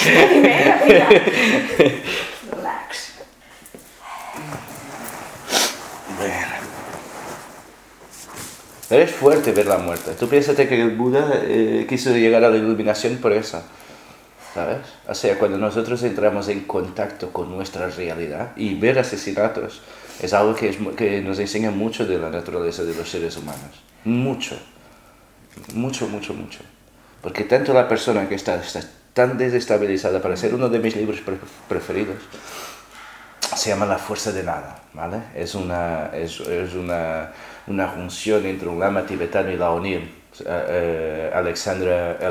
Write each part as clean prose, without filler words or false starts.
Venga, mira. Relax. Bueno. Pero es fuerte ver la muerte. Tú piénsate que el Buda quiso llegar a la iluminación por eso. ¿Sabes? O sea, cuando nosotros entramos en contacto con nuestra realidad y ver asesinatos es algo que nos enseña mucho de la naturaleza de los seres humanos. Mucho. Mucho, mucho, mucho. Porque tanto la persona que está tan desestabilizada, para ser uno de mis libros preferidos, se llama La fuerza de nada, ¿vale? Es una junción entre un lama tibetano y la O'Neill. Alexander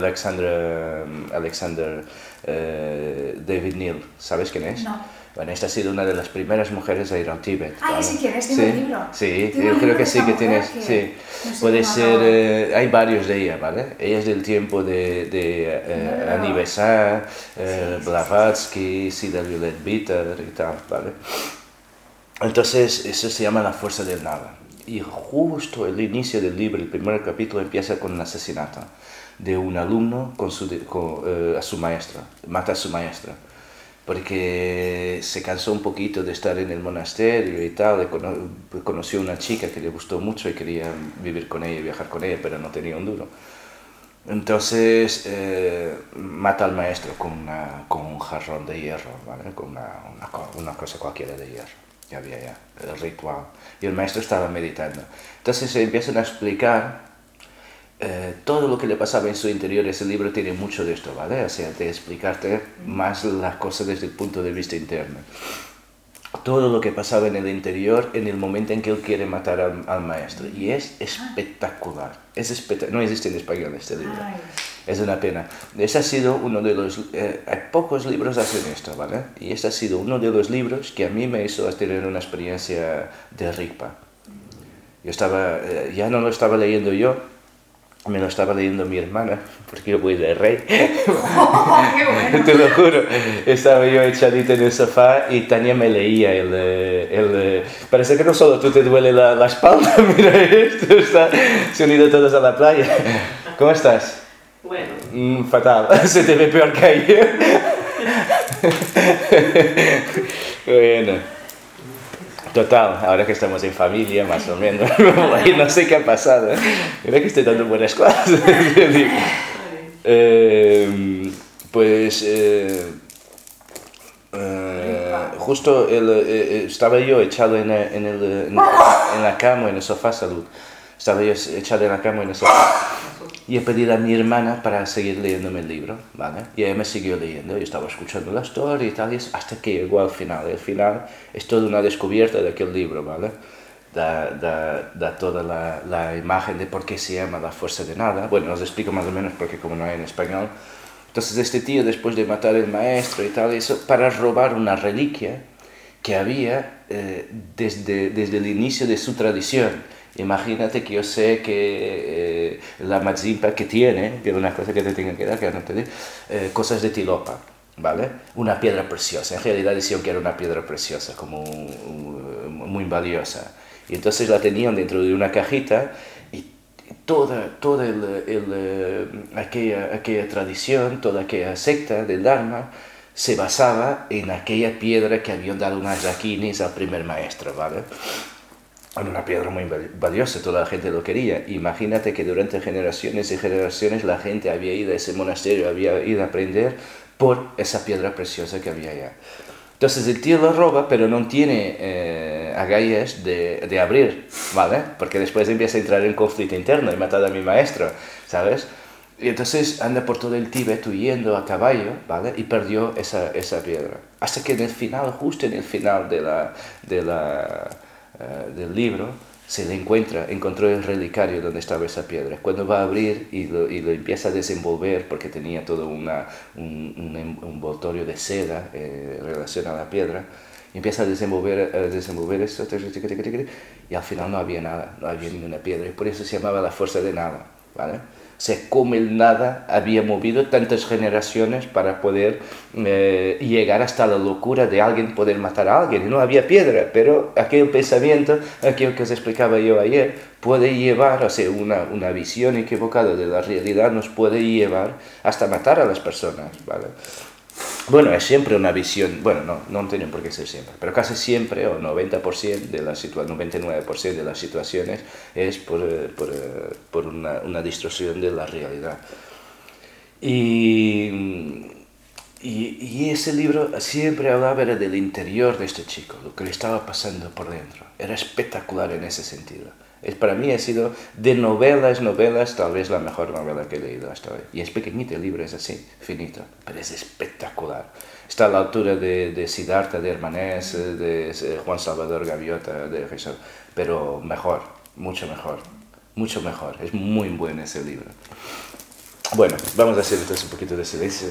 David Neal, ¿sabes quién es? No. Bueno, esta ha sido una de las primeras mujeres a ir al Tíbet. Ah, ¿vale? sí, ¿quién es? ¿Tengo el libro? Sí, yo creo que sí que tienes. Sí. No sé Puede cómo ser, hay varios de ella, ¿vale? Ella es del tiempo de Annie Besant, Blavatsky, Cida Violet-Bitter y tal, ¿vale? Entonces, eso se llama La fuerza del nada. Y justo el inicio del libro, el primer capítulo, empieza con un asesinato de un alumno a su maestra. Mata a su maestra. Porque se cansó un poquito de estar en el monasterio y tal, conoció una chica que le gustó mucho y quería vivir con ella y viajar con ella, pero no tenía un duro. Entonces mata al maestro con un jarrón de hierro, ¿vale? Con una cosa cualquiera de hierro, que había ya, el ritual. Y el maestro estaba meditando. Entonces se empiezan a explicar todo lo que le pasaba en su interior. Ese libro tiene mucho de esto, ¿vale? O sea, de explicarte más las cosas desde el punto de vista interno. Todo lo que pasaba en el interior en el momento en que él quiere matar al maestro. Y es espectacular. No existe en español este libro. Ay. Es una pena. Ese ha sido uno de los... hay pocos libros hacen esto, ¿vale? Y este ha sido uno de los libros que a mí me hizo tener una experiencia de Rigpa. Yo ya no lo estaba leyendo yo, me lo estaba leyendo mi hermana, porque yo voy de rey. Oh, ¡qué bueno! Te lo juro. Estaba yo echadito en el sofá y Tania me leía parece que no solo tú te duele la espalda, mira esto, se han ido todos a la playa. ¿Cómo estás? Bueno. Fatal, se te ve peor que ayer. Bueno. Total, ahora que estamos en familia, más o menos, no sé qué ha pasado. Mira que estoy dando buenas clases. Justo estaba yo echado en la cama, en el sofá, salud. Estaba yo echado en la cama, en el sofá. Y he pedido a mi hermana para seguir leyéndome el libro, ¿vale? Y ella me siguió leyendo, yo estaba escuchando la historia y tal, hasta que llegó al final. El final es toda una descubierta de aquel libro, ¿vale? Da toda la imagen de por qué se llama La fuerza de nada. Bueno, os explico más o menos porque como no hay en español. Entonces este tío, después de matar al maestro y tal, eso para robar una reliquia que había desde el inicio de su tradición. Imagínate que yo sé que la Mazimpa que tiene una cosa que te tengo que dar, que no te digo, cosas de Tilopa, ¿vale? Una piedra preciosa. En realidad decían que era una piedra preciosa, como muy valiosa. Y entonces la tenían dentro de una cajita y toda aquella tradición, toda aquella secta del Dharma se basaba en aquella piedra que habían dado unas yaquinis al primer maestro, ¿vale? Una piedra muy valiosa, toda la gente lo quería. Imagínate que durante generaciones y generaciones la gente había ido a ese monasterio, había ido a aprender por esa piedra preciosa que había allá. Entonces el tío lo roba, pero no tiene agallas de abrir, ¿vale? Porque después empieza a entrar en conflicto interno y matar a mi maestro, ¿sabes? Y entonces anda por todo el Tíbet huyendo a caballo, ¿vale? Y perdió esa piedra. Hasta que en el final, justo en el final del libro, se le encontró el relicario donde estaba esa piedra. Cuando va a abrir y lo empieza a desenvolver, porque tenía todo un envoltorio de seda en relación a la piedra, empieza a desenvolver eso, y al final no había nada, no había ninguna piedra, y por eso se llamaba La fuerza de nada, ¿vale? O sea, como el nada había movido tantas generaciones para poder llegar hasta la locura de alguien poder matar a alguien. Y no había piedra, pero aquel pensamiento, aquello que os explicaba yo ayer, puede llevar, o sea, una visión equivocada de la realidad nos puede llevar hasta matar a las personas, ¿vale? Bueno, es siempre una visión, bueno, no tiene por qué ser siempre, pero casi siempre, o 90% de las 99% de las situaciones es por una distorsión de la realidad. Y ese libro siempre hablaba del interior de este chico, lo que le estaba pasando por dentro. Era espectacular en ese sentido. Para mí ha sido de novelas, tal vez la mejor novela que he leído hasta hoy. Y es pequeñito el libro, es así, finito, pero es espectacular. Está a la altura de Siddhartha de Hermanés, de Juan Salvador Gaviota, de Jesús, pero mejor, mucho mejor, mucho mejor. Es muy bueno ese libro. Bueno, vamos a hacer entonces un poquito de silencio.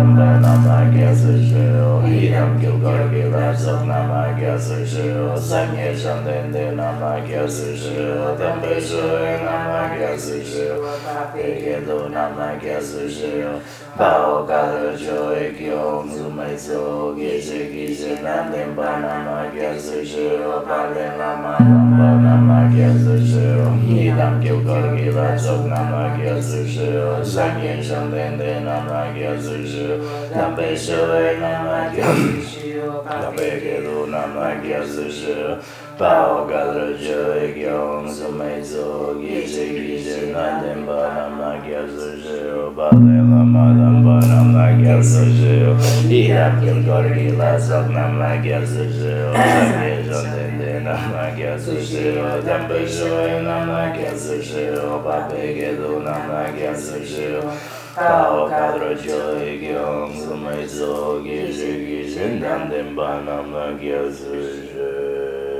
Nambe Namagya Sujeo Hiram Gilgorgi Lazok Namagya Sujeo Sanye Jandende Namagya Sujeo Dambe Joe Namagya Sujeo Egedo Namagya Sujeo Bao Galo Joe Gyom Zumaizo Gije Gije Nandemba Namagya Sujeo Bale Lama Lamba Namagya Sujeo Hiram Gilgorgi Lazok Namagya Sujeo Sanye Jandende Namagya Sujeo Dambe Joe Namagya Sujeo Dambe Gedo Namagya Sujeo Bao Galo Joe Gyom Zumaizo Gije Gije Nandemba Namagya Sujeo Bale Lama Lamba Namagya Sujeo Hiram Gilgorgi Lazok Namagya Sujeo Sanye Jandende Namagya Sujeo Dambe Joe Namagya Sujeo Babe Gedo Namagya Sujeo Bao Galo Joe Gyom Zumaizo Gije Gije Nandemba Namagya Sujeo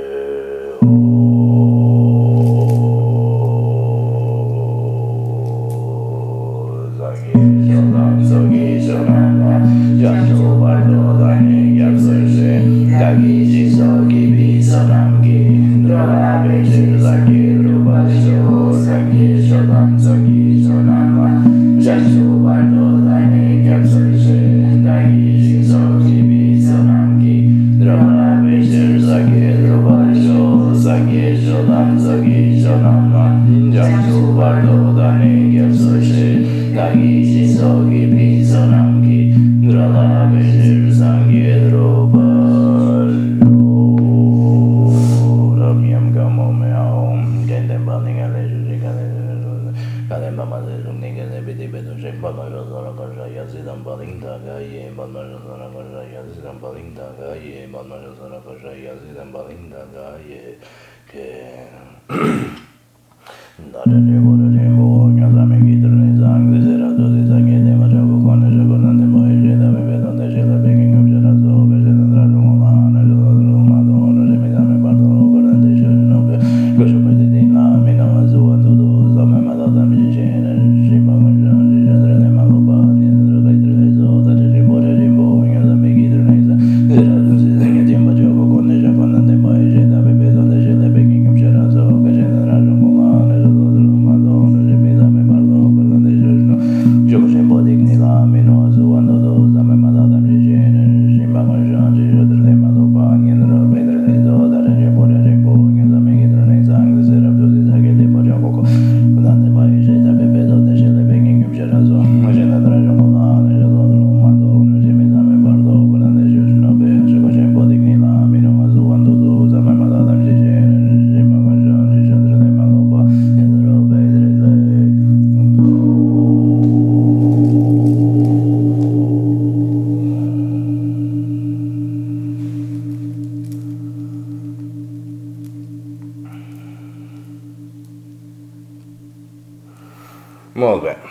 Molt bé.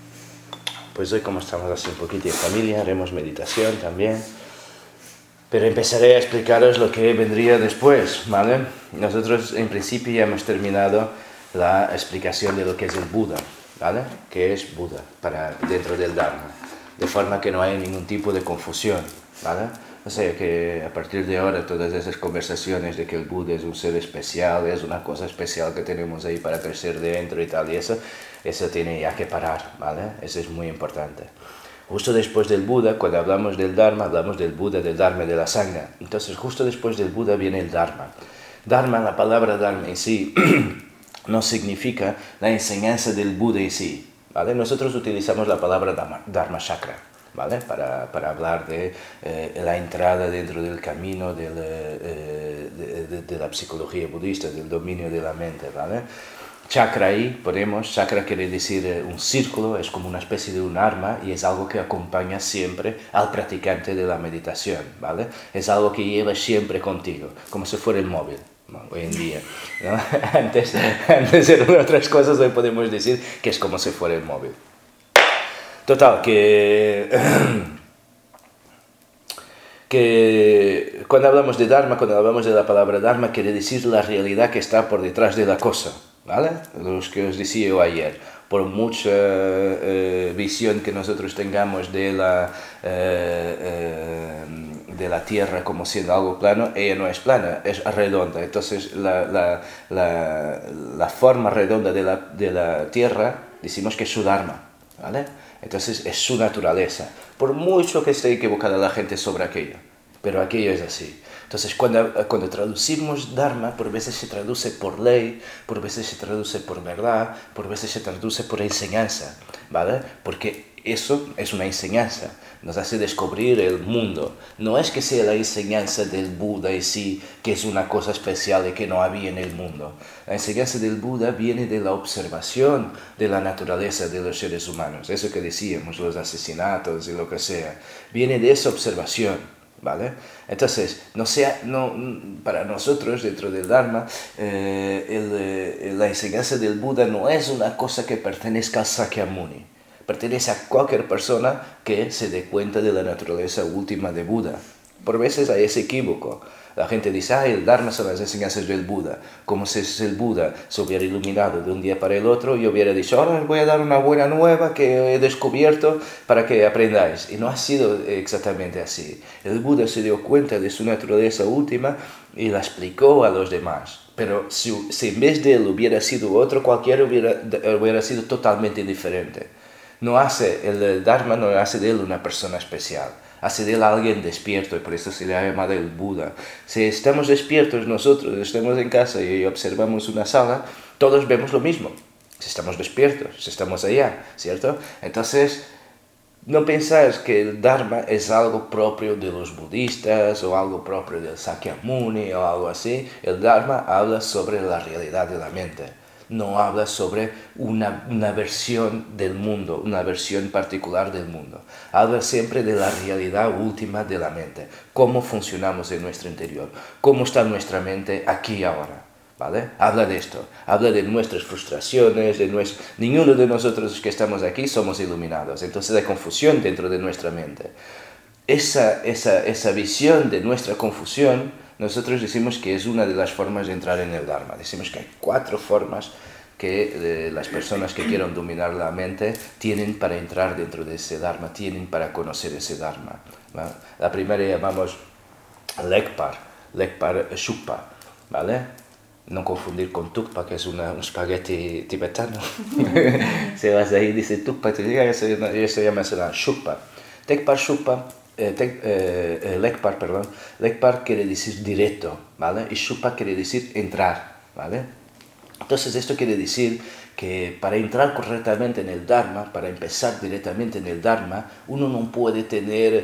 Pues hoy, como estamos así un poquito en familia, haremos meditación también. Pero empezaré a explicaros lo que vendría después, ¿vale? Nosotros en principio ya hemos terminado la explicación de lo que es el Buda, ¿vale? ¿Qué es Buda para dentro del Dharma? De forma que no haya ningún tipo de confusión, ¿vale? O sea que a partir de ahora todas esas conversaciones de que el Buda es un ser especial, es una cosa especial que tenemos ahí para crecer dentro y tal, y eso tiene ya que parar, ¿vale? Eso es muy importante. Justo después del Buda, cuando hablamos del Dharma, hablamos del Buda, del Dharma y de la Sangha. Entonces, justo después del Buda viene el Dharma. Dharma, la palabra Dharma en sí, no significa la enseñanza del Buda en sí, ¿vale? Nosotros utilizamos la palabra Dharma Chakra, ¿vale? Para hablar de la entrada dentro del camino de la psicología budista, del dominio de la mente, ¿vale? Chakra ahí, chakra quiere decir un círculo, es como una especie de un arma y es algo que acompaña siempre al practicante de la meditación, ¿vale? Es algo que lleva siempre contigo, como si fuera el móvil, ¿no? Hoy en día, ¿no? Antes eran otras cosas, hoy podemos decir que es como si fuera el móvil. Total, que cuando hablamos de Dharma, cuando hablamos de la palabra Dharma, quiere decir la realidad que está por detrás de la cosa, ¿vale? Los que os decía yo ayer. Por mucha visión que nosotros tengamos de la Tierra como siendo algo plano, ella no es plana, es redonda. Entonces la forma redonda de la Tierra decimos que es su Dharma, ¿vale? Entonces es su naturaleza, por mucho que esté equivocada la gente sobre aquello, pero aquello es así. Entonces cuando traducimos Dharma, por veces se traduce por ley, por veces se traduce por verdad, por veces se traduce por enseñanza, ¿vale? Porque eso es una enseñanza, nos hace descubrir el mundo. No es que sea la enseñanza del Buda en sí, que es una cosa especial y que no había en el mundo. La enseñanza del Buda viene de la observación de la naturaleza de los seres humanos. Eso que decíamos, los asesinatos y lo que sea, viene de esa observación. ¿Vale? Entonces, para nosotros dentro del Dharma, la enseñanza del Buda no es una cosa que pertenezca al Sakyamuni, pertenece a cualquier persona que se dé cuenta de la naturaleza última de Buda. Por veces hay ese equívoco. La gente dice, el Dharma son las enseñanzas del Buda. Como si el Buda se hubiera iluminado de un día para el otro y hubiera dicho, ahora os voy a dar una buena nueva que he descubierto para que aprendáis. Y no ha sido exactamente así. El Buda se dio cuenta de su naturaleza última y la explicó a los demás. Pero si en vez de él hubiera sido otro, cualquiera hubiera sido totalmente diferente. El Dharma no hace de él una persona especial. Hace de él alguien despierto y por eso se le ha llamado el Buda. Si estamos despiertos nosotros, estamos en casa y observamos una sala, todos vemos lo mismo. Si estamos despiertos, si estamos allá, ¿cierto? Entonces, no pensáis que el Dharma es algo propio de los budistas o algo propio del Sakyamuni o algo así. El Dharma habla sobre la realidad de la mente. No habla sobre una versión del mundo, una versión particular del mundo. Habla siempre de la realidad última de la mente, cómo funcionamos en nuestro interior, cómo está nuestra mente aquí y ahora, ¿vale? Habla de esto, habla de nuestras frustraciones, ninguno de nosotros que estamos aquí somos iluminados, entonces hay confusión dentro de nuestra mente. Esa visión de nuestra confusión, nosotros decimos que es una de las formas de entrar en el Dharma. Decimos que hay 4 formas que las personas que quieran dominar la mente tienen para entrar dentro de ese Dharma, tienen para conocer ese Dharma, ¿vale? La primera llamamos Lekpar Shukpa, ¿vale? No confundir con Tukpa, que es un espagueti tibetano. Si vas ahí y dices Tukpa, te diga, eso se llama Shukpa. Lekpar Shukpa. Lekpar quiere decir directo, ¿vale? Y Shukpa quiere decir entrar, ¿vale? Entonces esto quiere decir que para entrar correctamente en el Dharma, para empezar directamente en el Dharma, uno no puede tener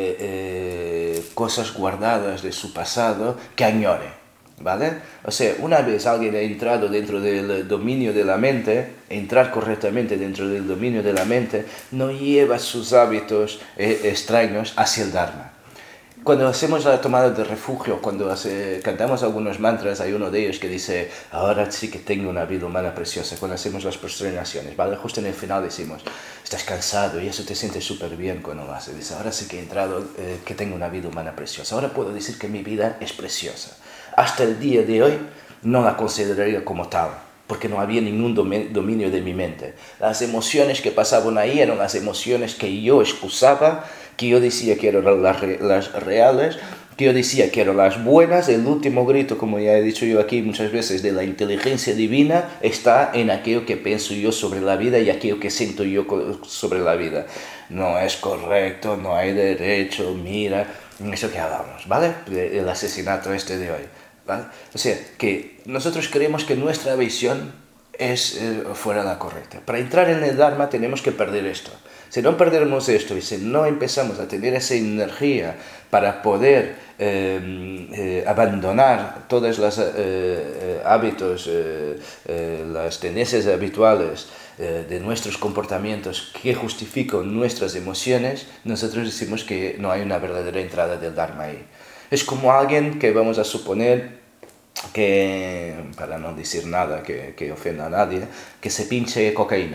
cosas guardadas de su pasado que añore, ¿vale? O sea, una vez alguien ha entrado dentro del dominio de la mente, entrar correctamente dentro del dominio de la mente, no lleva sus hábitos extraños hacia el Dharma. Cuando hacemos la tomada de refugio, cuando cantamos algunos mantras, hay uno de ellos que dice, ahora sí que tengo una vida humana preciosa. Cuando hacemos las prosternaciones, ¿vale? Justo en el final decimos, estás cansado y eso te sientes súper bien cuando lo haces. Dice, ahora sí que he entrado, que tengo una vida humana preciosa. Ahora puedo decir que mi vida es preciosa. Hasta el día de hoy no la consideraría como tal, porque no había ningún dominio de mi mente. Las emociones que pasaban ahí eran las emociones que yo excusaba, que yo decía que eran las reales, que yo decía que eran las buenas. El último grito, como ya he dicho yo aquí muchas veces, de la inteligencia divina está en aquello que pienso yo sobre la vida y aquello que siento yo sobre la vida. No es correcto, no hay derecho, mira, eso que hablamos, ¿vale? El asesinato de hoy, ¿vale? O sea, que nosotros creemos que nuestra visión es fuera la correcta. Para entrar en el Dharma tenemos que perder esto. Si no perdemos esto y si no empezamos a tener esa energía para poder abandonar todos los hábitos, las tendencias habituales de nuestros comportamientos que justifican nuestras emociones, nosotros decimos que no hay una verdadera entrada del Dharma ahí. Es como alguien que vamos a suponer que, para no decir nada que ofenda a nadie, que se pinche cocaína.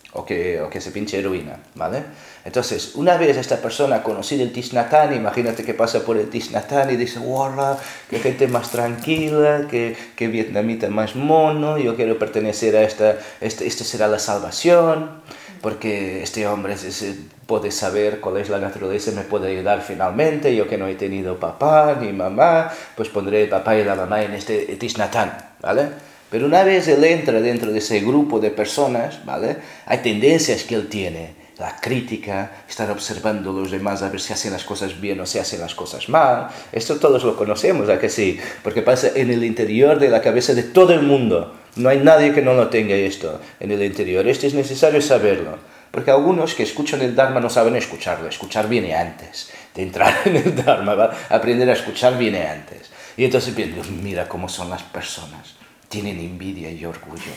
o que se pinche heroína, ¿vale? Entonces, una vez esta persona ha conocido el Thich Nhat Hanh, imagínate que pasa por el Thich Nhat Hanh y dice, ¡guau! ¡Qué gente más tranquila! ¡Qué vietnamita más mono! Yo quiero pertenecer a esto será la salvación, porque este hombre puede saber cuál es la naturaleza, me puede ayudar finalmente, yo que no he tenido papá ni mamá, pues pondré el papá y la mamá en este Thich Nhat Hanh, ¿vale? Pero una vez él entra dentro de ese grupo de personas, ¿vale? Hay tendencias que él tiene, la crítica, estar observando a los demás a ver si hacen las cosas bien o si hacen las cosas mal. Esto todos lo conocemos, ¿a que sí? Porque pasa en el interior de la cabeza de todo el mundo. No hay nadie que no lo tenga esto en el interior. Esto es necesario saberlo. Porque algunos que escuchan el Dharma no saben escucharlo. Escuchar viene antes de entrar en el Dharma, ¿va? Aprender a escuchar viene antes. Y entonces piensan, mira cómo son las personas. Tienen envidia y orgullo.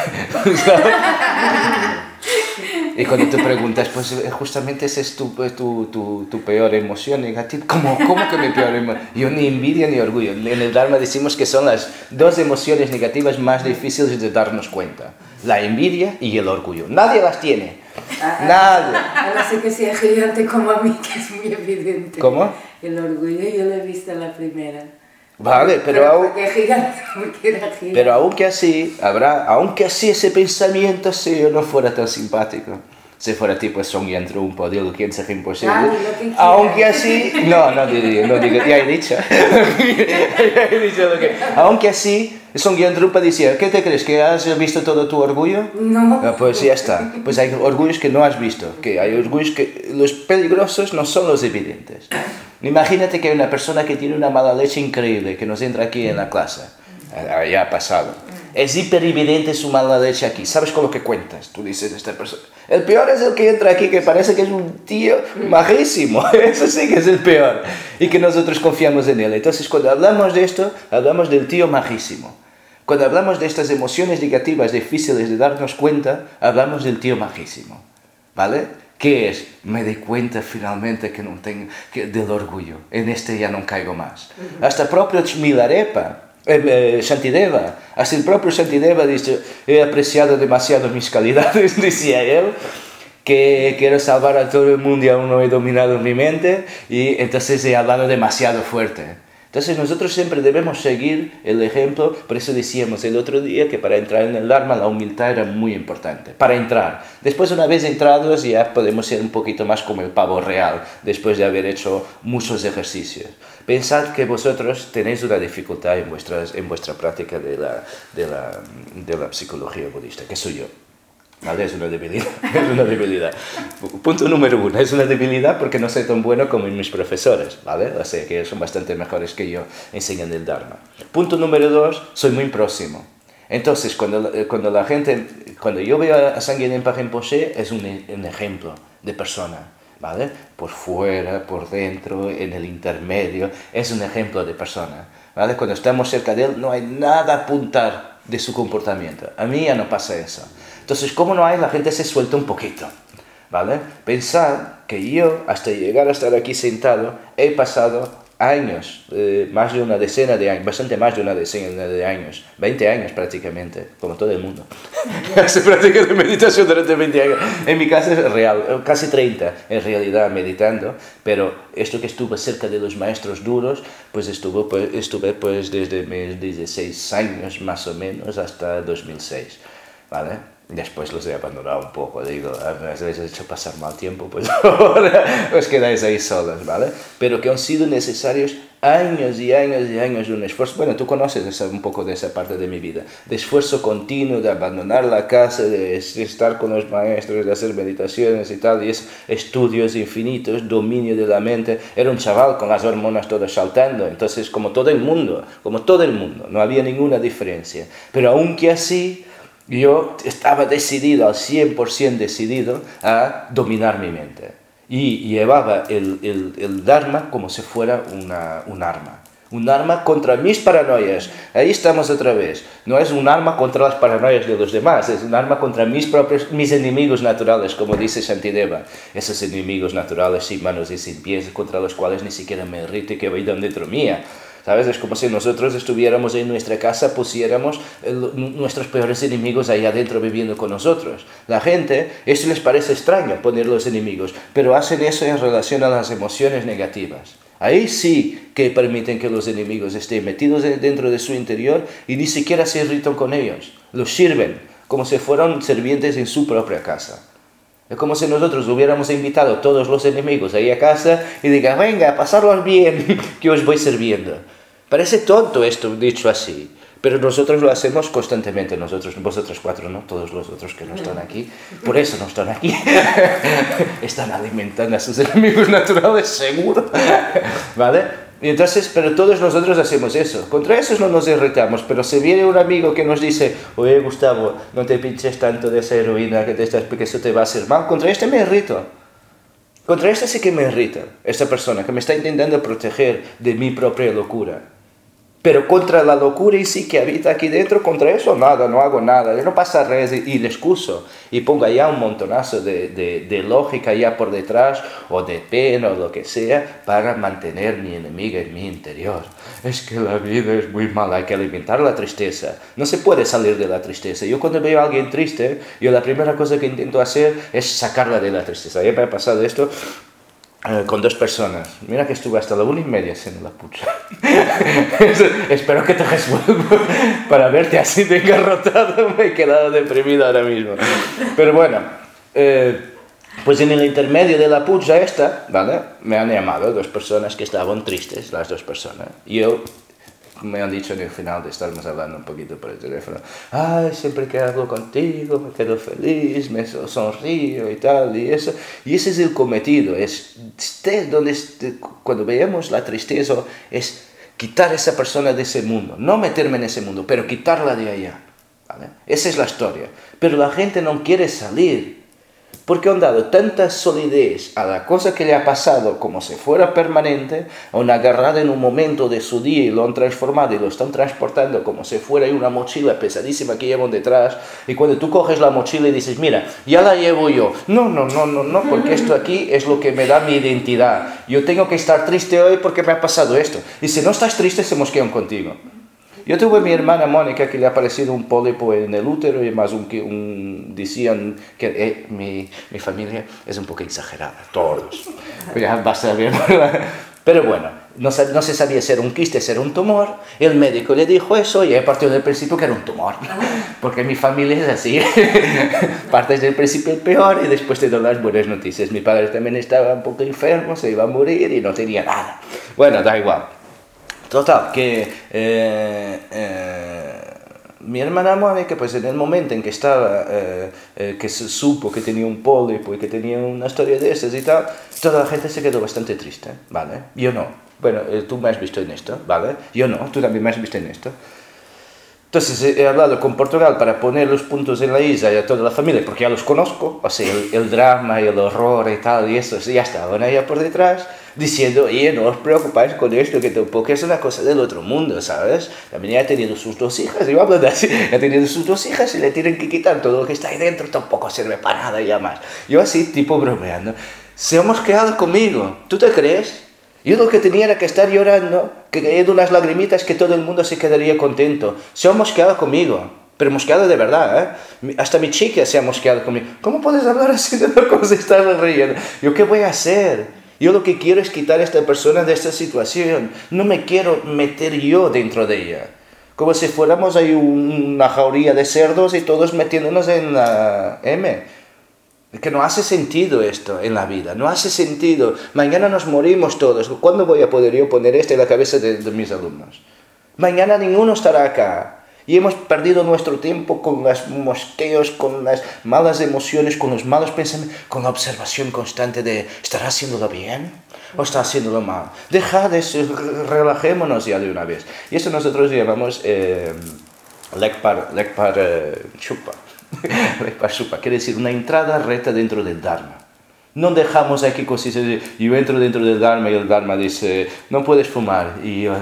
Y cuando te preguntas, pues justamente esa es tu peor emoción negativa. ¿Cómo que mi peor emoción? Yo ni envidia ni orgullo. En el Dharma decimos que son las dos emociones negativas más difíciles de darnos cuenta. La envidia y el orgullo. Nadie las tiene. Nadie. Ahora sé que sea gigante como a mí, que es muy evidente. ¿Cómo? El orgullo yo lo he visto en la primera. Vale, pero aunque así ese pensamiento si yo no fuera tan simpático, si fuera tipo Songyan Trungpa, digo quién se imposible, aunque así, no digo, ya he dicho, aunque así, Songyan Trungpa decía, ¿qué te crees, que has visto todo tu orgullo? No. Pues ya está, pues hay orgullos que no has visto, que hay orgullos que los peligrosos no son los evidentes. Imagínate que hay una persona que tiene una mala leche increíble, que nos entra aquí en la clase, ya ha pasado. Es hiperevidente su mala leche aquí, ¿sabes con lo que cuentas? Tú dices, esta persona, el peor es el que entra aquí, que parece que es un tío majísimo, eso sí que es el peor, y que nosotros confiamos en él. Entonces, cuando hablamos de esto, hablamos del tío majísimo. Cuando hablamos de estas emociones negativas difíciles de darnos cuenta, hablamos del tío majísimo, ¿vale? ¿Qué es? Me di cuenta finalmente que no tengo, del orgullo. En este ya no caigo más. Hasta el propio Milarepa, Shantideva, hasta el propio Shantideva dice, he apreciado demasiado mis calidades, decía él, que quiero salvar a todo el mundo y aún no he dominado mi mente, y entonces he hablado demasiado fuerte. Entonces nosotros siempre debemos seguir el ejemplo, por eso decíamos el otro día que para entrar en el Dharma la humildad era muy importante, para entrar. Después una vez entrados ya podemos ser un poquito más como el pavo real, después de haber hecho muchos ejercicios. Pensad que vosotros tenéis una dificultad en vuestra práctica de la psicología budista, que soy yo. ¿Vale? Es una debilidad. Punto número 1, es una debilidad porque no soy tan bueno como mis profesores, ¿vale? O sea, que son bastante mejores que yo enseñando el Dharma. Punto número 2, soy muy próximo. Entonces, cuando yo veo a Sangye Lenpa Rinpoche, es un ejemplo de persona, ¿vale? Por fuera, por dentro, en el intermedio, es un ejemplo de persona, ¿vale? Cuando estamos cerca de él, no hay nada a apuntar de su comportamiento. A mí ya no pasa eso. Entonces, ¿cómo no hay? La gente se suelta un poquito, ¿vale? Pensad que yo, hasta llegar a estar aquí sentado, he pasado años, más de una decena de años, bastante más de una decena de años, 20 años prácticamente, como todo el mundo. Hace práctica de meditación durante 20 años. En mi caso es real, casi 30 en realidad meditando, pero esto que estuve cerca de los maestros duros, pues estuve pues desde mis 16 años más o menos hasta 2006, ¿vale? Después los he abandonado un poco, digo, a veces he hecho pasar mal tiempo, pues ahora os quedáis ahí solos, ¿vale? Pero que han sido necesarios años y años y años de un esfuerzo. Bueno, tú conoces un poco de esa parte de mi vida, de esfuerzo continuo, de abandonar la casa, de estar con los maestros, de hacer meditaciones y tal, y estudios infinitos, dominio de la mente. Era un chaval con las hormonas todas saltando, entonces como todo el mundo, no había ninguna diferencia. Pero aunque así, yo estaba decidido, al 100% decidido, a dominar mi mente. Y llevaba el Dharma como si fuera un arma. Un arma contra mis paranoias. Ahí estamos otra vez. No es un arma contra las paranoias de los demás, es un arma contra mis enemigos naturales, como dice Shantideva. Esos enemigos naturales sin manos y sin pies, contra los cuales ni siquiera me irrito y que vayan dentro mía. ¿sabes? Es como si nosotros estuviéramos en nuestra casa, pusiéramos nuestros peores enemigos ahí adentro viviendo con nosotros. La gente, eso les parece extraño, poner los enemigos, pero hacen eso en relación a las emociones negativas. Ahí sí que permiten que los enemigos estén metidos dentro de su interior y ni siquiera se irritan con ellos. Los sirven como si fueran sirvientes en su propia casa. Es como si nosotros hubiéramos invitado a todos los enemigos ahí a casa y digan, venga, pasarlos bien, que os voy sirviendo. Parece tonto esto dicho así, pero nosotros lo hacemos constantemente. Vosotros 4, ¿no? Todos los otros que no están aquí. Por eso no están aquí. Están alimentando a sus enemigos naturales, seguro. ¿Vale? Y entonces, pero todos nosotros hacemos eso. Contra esos no nos irritamos, pero si viene un amigo que nos dice, oye Gustavo, no te pinches tanto de esa heroína porque eso te va a hacer mal, contra este me irrito. Contra este sí que me irrita, esta persona que me está intentando proteger de mi propia locura. Pero contra la locura y sí que habita aquí dentro, contra eso nada, no hago nada. Yo no paso redes y le excuso. Y pongo allá un montonazo de lógica ya por detrás, o de pena, o lo que sea, para mantener mi enemiga en mi interior. Es que la vida es muy mala, hay que alimentar la tristeza. No se puede salir de la tristeza. Yo cuando veo a alguien triste, la primera cosa que intento hacer es sacarla de la tristeza. Ya me ha pasado esto con 2 personas. Mira que estuve hasta la 1:30 haciendo la pucha. Espero que te resuelva para verte así de engarrotado. Me he quedado deprimido ahora mismo. Pero bueno, pues en el intermedio de la pucha esta, ¿vale? Me han llamado 2 personas que estaban tristes, las 2 personas. Y yo, me han dicho en el final de estarnos hablando un poquito por el teléfono, ay, siempre que hablo contigo me quedo feliz, me sonrío y tal, y eso. Y ese es el cometido, cuando veamos la tristeza, es quitar a esa persona de ese mundo, no meterme en ese mundo, pero quitarla de allá, ¿vale? Esa es la historia. Pero la gente no quiere salir, porque han dado tanta solidez a la cosa que le ha pasado como si fuera permanente, han agarrado en un momento de su día y lo han transformado y lo están transportando como si fuera una mochila pesadísima que llevan detrás, y cuando tú coges la mochila y dices, mira, ya la llevo yo, no, porque esto aquí es lo que me da mi identidad, yo tengo que estar triste hoy porque me ha pasado esto, y si no estás triste se mosquean contigo. Yo tuve a mi hermana Mónica que le ha aparecido un pólipo en el útero y más decían que mi familia es un poco exagerada, todos. Ya basta bien. Pero bueno, no se sabía si era un quiste, si era un tumor. El médico le dijo eso y he partido del principio que era un tumor. Porque mi familia es así. Partes del principio el peor y después te dan las buenas noticias. Mi padre también estaba un poco enfermo, se iba a morir y no tenía nada. Bueno, da igual. Total, que mi hermana Mónica, pues en el momento en que estaba, que se supo que tenía un pólipo y que tenía una historia de esas y tal, toda la gente se quedó bastante triste, ¿vale? Yo no. Bueno, tú me has visto en esto, ¿vale? Yo no, tú también me has visto en esto. Entonces he hablado con Portugal para poner los puntos en la isla y a toda la familia, porque ya los conozco, o sea, el drama y el horror y tal, y eso, ya estaban allá por detrás, diciendo, oye, no os preocupáis con esto, que tampoco es una cosa del otro mundo, ¿sabes? También ya ha tenido sus 2 hijas, yo hablo de así, ha tenido sus 2 hijas y le tienen que quitar todo lo que está ahí dentro, tampoco sirve para nada ya más. Yo así, tipo bromeando, se hemos quedado conmigo, ¿tú te crees? Yo lo que tenía era que estar llorando, que caído unas lagrimitas, que todo el mundo se quedaría contento. Se han mosqueado conmigo, pero mosqueado de verdad, ¿eh? Hasta mi chica se ha mosqueado conmigo. ¿Cómo puedes hablar así de una cosa y estar riendo? ¿Yo qué voy a hacer? Yo lo que quiero es quitar a esta persona de esta situación. No me quiero meter yo dentro de ella. Como si fuéramos ahí una jauría de cerdos y todos metiéndonos en la M. Que no hace sentido esto en la vida, no hace sentido. Mañana nos morimos todos. ¿Cuándo voy a poder yo poner esto en la cabeza de mis alumnos? Mañana ninguno estará acá. Y hemos perdido nuestro tiempo con los mosqueos, con las malas emociones, con los malos pensamientos, con la observación constante de ¿estará haciéndolo bien o está haciéndolo mal? Dejad eso, relajémonos ya de una vez. Y eso nosotros llamamos Lekpar Chupa. Lekpar Chupa, quiere decir una entrada recta dentro del Dharma. No dejamos aquí cosas de yo entro dentro del Dharma y el Dharma dice no puedes fumar y yo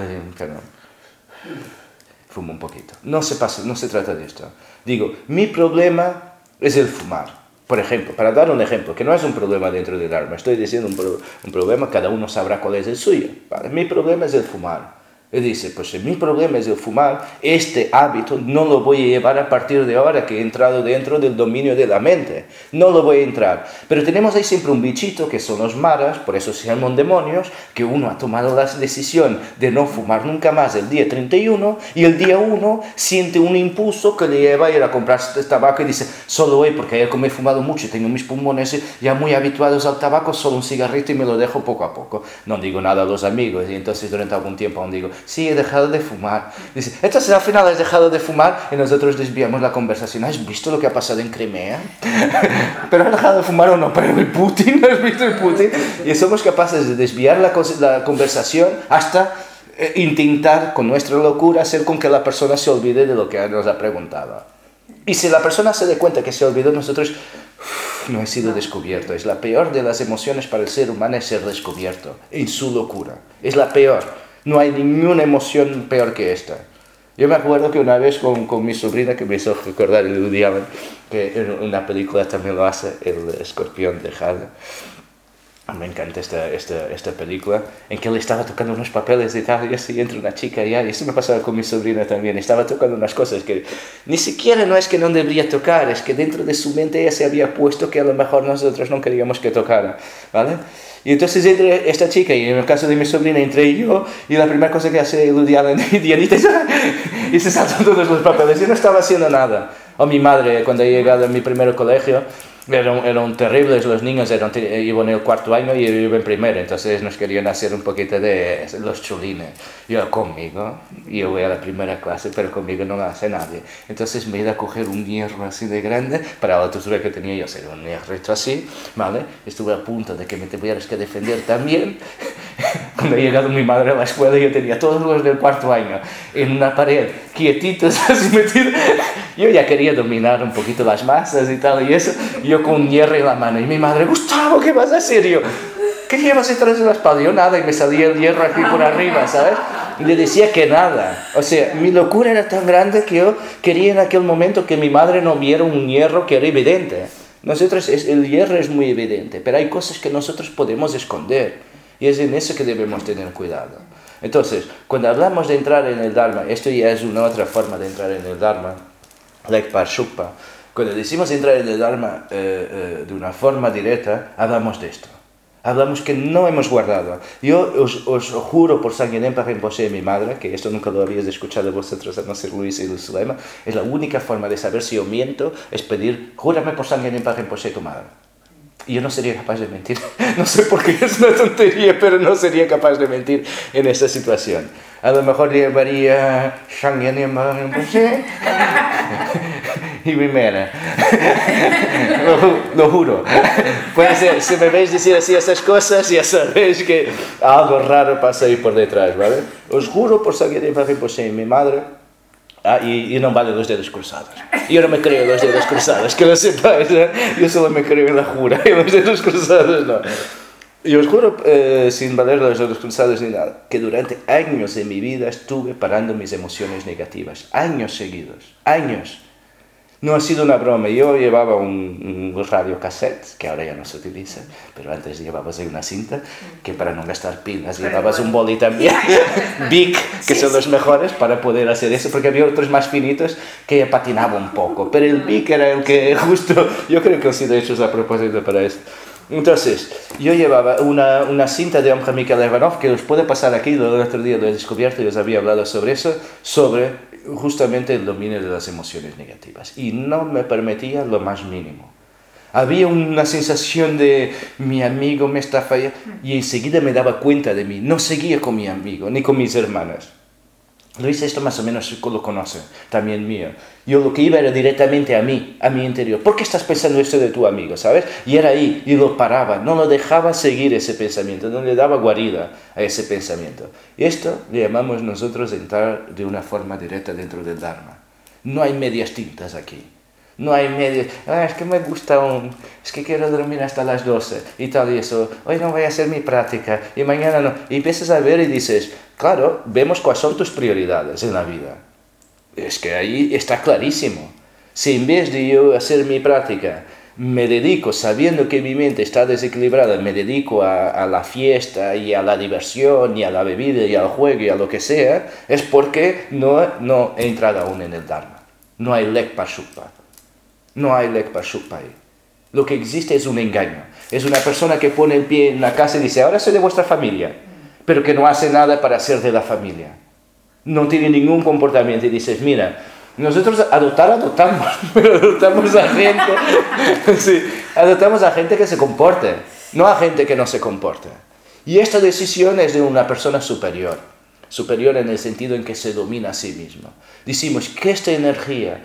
fumo un poquito. No se trata de esto. Digo, mi problema es el fumar. Por ejemplo, para dar un ejemplo, que no es un problema dentro del Dharma, estoy diciendo un problema, cada uno sabrá cuál es el suyo, ¿vale? Mi problema es el fumar. Y dice, pues si mi problema es el fumar, este hábito no lo voy a llevar a partir de ahora que he entrado dentro del dominio de la mente. No lo voy a entrar. Pero tenemos ahí siempre un bichito que son los maras, por eso se llaman demonios, que uno ha tomado la decisión de no fumar nunca más el día 31 y el día 1 siente un impulso que le lleva a ir a comprar tabaco y dice, solo hoy, porque ayer como he fumado mucho y tengo mis pulmones ya muy habituados al tabaco, solo un cigarrito y me lo dejo poco a poco. No digo nada a los amigos y entonces durante algún tiempo aún digo, sí, he dejado de fumar. Dice, entonces al final has dejado de fumar y nosotros desviamos la conversación. ¿Has visto lo que ha pasado en Crimea? ¿Pero has dejado de fumar o no? ¿Pero el Putin? ¿Has visto el Putin? Y somos capaces de desviar la conversación hasta intentar con nuestra locura hacer con que la persona se olvide de lo que nos ha preguntado. Y si la persona se da cuenta que se olvidó, nosotros no he sido descubierto. Es la peor de las emociones para el ser humano, es ser descubierto en su locura. Es la peor. No hay ninguna emoción peor que esta. Yo me acuerdo que una vez con mi sobrina, que me hizo recordar el Woody Allen, que en una película también lo hace, El escorpión de Jade. Me encanta esta película, en que él estaba tocando unos papeles y tal, y así entra una chica y eso me pasaba con mi sobrina también. Estaba tocando unas cosas que ni siquiera no es que no debería tocar, es que dentro de su mente ella se había puesto que a lo mejor nosotros no queríamos que tocara, ¿vale? Y entonces entre esta chica, y en el caso de mi sobrina, entré yo, y la primera cosa que hace Woody Allen y Dianita y se saltan todos los papeles. Yo no estaba haciendo nada. O mi madre, cuando he llegado a mi primer colegio, eran terribles, los niños iban en el cuarto año y yo iba en primero, entonces nos querían hacer un poquito de los chulines. Yo voy a la primera clase, pero conmigo no lo hace nadie. Entonces me he ido a coger un hierro así de grande, para la altura que tenía yo, era un hierro así, ¿vale? Estuve a punto de que me tuvieras que defender también. Cuando ha llegado mi madre a la escuela, yo tenía todos los del cuarto año en una pared, quietitos, así metidos. Yo ya quería dominar un poquito las masas y tal, y eso, yo con un hierro en la mano, y mi madre, Gustavo, ¿qué vas a hacer? Y yo, ¿qué llevas detrás de la espalda? Yo nada, y me salía el hierro aquí por arriba, ¿sabes? Y le decía que nada. O sea, mi locura era tan grande que yo quería en aquel momento que mi madre no viera un hierro que era evidente. Nosotros, el hierro es muy evidente, pero hay cosas que nosotros podemos esconder. Y es en eso que debemos tener cuidado. Entonces, cuando hablamos de entrar en el Dharma, esto ya es una otra forma de entrar en el Dharma, Lekpa Shukpa. Cuando decimos entrar en el Dharma de una forma directa, hablamos de esto. Hablamos que no hemos guardado. Yo os juro por Sangye Nempa Rinpoche, mi madre, que esto nunca lo habéis escuchado vosotros, a no ser Luis y Zulema, es la única forma de saber si yo miento, es pedir, júrame por Sangye Nempa Rinpoche tu madre. Y yo no sería capaz de mentir. No sé por qué es una tontería, pero no sería capaz de mentir en esta situación. A lo mejor llevaría Sangye Nempa Rinpoche y Primera. Lo juro. Puede ser, si me veis decir así estas cosas, ya sabéis que algo raro pasa ahí por detrás, ¿vale? Os juro por Sangye Nempa Rinpoche y mi madre. Y no vale los dedos cruzados. Yo no me creo en los dedos cruzados, que lo sepáis, ¿eh? Yo solo me creo en la jura, y los dedos cruzados no. Y os juro, sin valer los dedos cruzados ni nada, que durante años de mi vida estuve parando mis emociones negativas. Años seguidos, años. No ha sido una broma. Yo llevaba un radio cassette, que ahora ya no se utiliza, pero antes llevabas ahí una cinta, que para no gastar pilas llevabas un boli también, Bic, que son los mejores para poder hacer eso, porque había otros más finitos que patinaba un poco, pero el Bic era el que justo, yo creo que han sido hechos a propósito para eso. Entonces, yo llevaba una cinta de Omja Mikhail Ivanov, que os puede pasar aquí, el otro día lo he descubierto y os había hablado sobre eso, sobre justamente el dominio de las emociones negativas. Y no me permitía lo más mínimo. Había una sensación de mi amigo me está fallando y enseguida me daba cuenta de mí. No seguía con mi amigo ni con mis hermanas. Luis esto más o menos lo conoce, también mío. Yo lo que iba era directamente a mí, a mi interior. ¿Por qué estás pensando esto de tu amigo, sabes? Y era ahí, y lo paraba, no lo dejaba seguir ese pensamiento, no le daba guarida a ese pensamiento. Y esto le llamamos nosotros entrar de una forma directa dentro del Dharma. No hay medias tintas aquí. No hay medias, es que me gusta es que quiero dormir hasta las 12 y tal y eso, hoy no voy a hacer mi práctica y mañana no. Y empiezas a ver y dices, claro, vemos cuáles son tus prioridades en la vida. Es que ahí está clarísimo. Si en vez de yo hacer mi práctica, me dedico, sabiendo que mi mente está desequilibrada, me dedico a la fiesta y a la diversión y a la bebida y al juego y a lo que sea, es porque no he entrado aún en el Dharma. No hay Lekpa Shukpa. No hay Lekpa Shukpa ahí. Lo que existe es un engaño. Es una persona que pone el pie en la casa y dice, ahora soy de vuestra familia, pero que no hace nada para ser de la familia. No tiene ningún comportamiento y dices, mira, nosotros adoptamos, pero adoptamos a gente, sí, adoptamos a gente que se comporte, no a gente que no se comporte. Y esta decisión es de una persona superior en el sentido en que se domina a sí mismo. Decimos que esta energía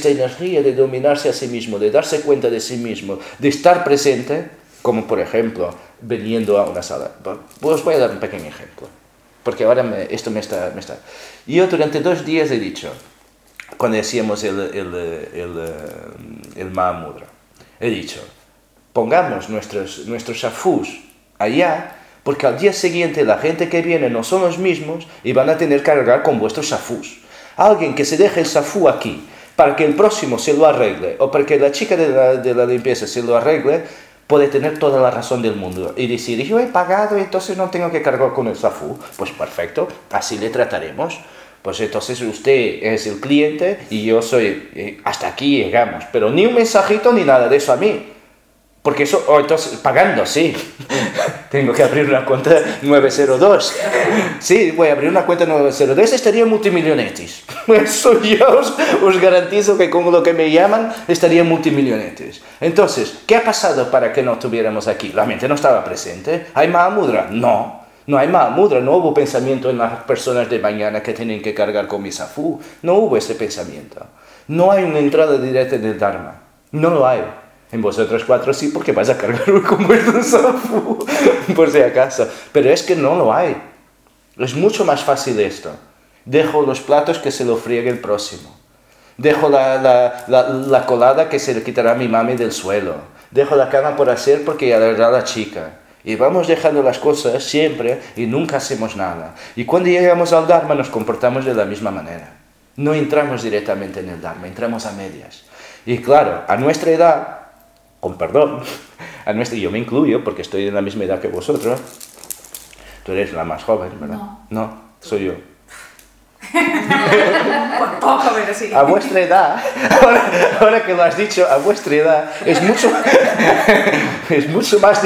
de dominarse a sí mismo, de darse cuenta de sí mismo, de estar presente, como por ejemplo, viniendo a una sala. Pues voy a dar un pequeño ejemplo, porque ahora esto me está... Yo durante 2 días he dicho, cuando decíamos el Mahamudra, he dicho, pongamos nuestros shafus allá, porque al día siguiente la gente que viene no son los mismos y van a tener que cargar con vuestros shafus. Alguien que se deje el shafu aquí para que el próximo se lo arregle, o para que la chica de la limpieza se lo arregle, puede tener toda la razón del mundo y decir, yo he pagado y entonces no tengo que cargar con el shafu. Pues perfecto, así le trataremos. Pues entonces usted es el cliente y yo soy, hasta aquí llegamos, pero ni un mensajito ni nada de eso a mí. Porque eso, entonces, pagando, sí. Tengo que abrir una cuenta 902. Sí, voy a abrir una cuenta 902, estaría multimillonetis. Eso yo os garantizo que con lo que me llaman estaría multimillonetis. Entonces, ¿qué ha pasado para que no tuviéramos aquí? La mente no estaba presente. ¿Hay Mahamudra? No. No hay Mahamudra, no hubo pensamiento en las personas de mañana que tienen que cargar con mi shafu. No hubo ese pensamiento. No hay una entrada directa en el Dharma. No lo hay. En vosotros 4 sí, porque vais a cargar con vuestro shafu, por si acaso. Pero es que no lo hay. Es mucho más fácil esto. Dejo los platos que se lo friegue el próximo. Dejo la colada que se le quitará a mi mami del suelo. Dejo la cama por hacer porque ya la chica. Y vamos dejando las cosas siempre y nunca hacemos nada. Y cuando llegamos al Dharma nos comportamos de la misma manera. No entramos directamente en el Dharma, entramos a medias. Y claro, a nuestra edad, con perdón, yo me incluyo porque estoy en la misma edad que vosotros. Tú eres la más joven, ¿verdad? No, soy yo. Por poco, pero sí. A vuestra edad, ahora que lo has dicho, a vuestra edad es mucho más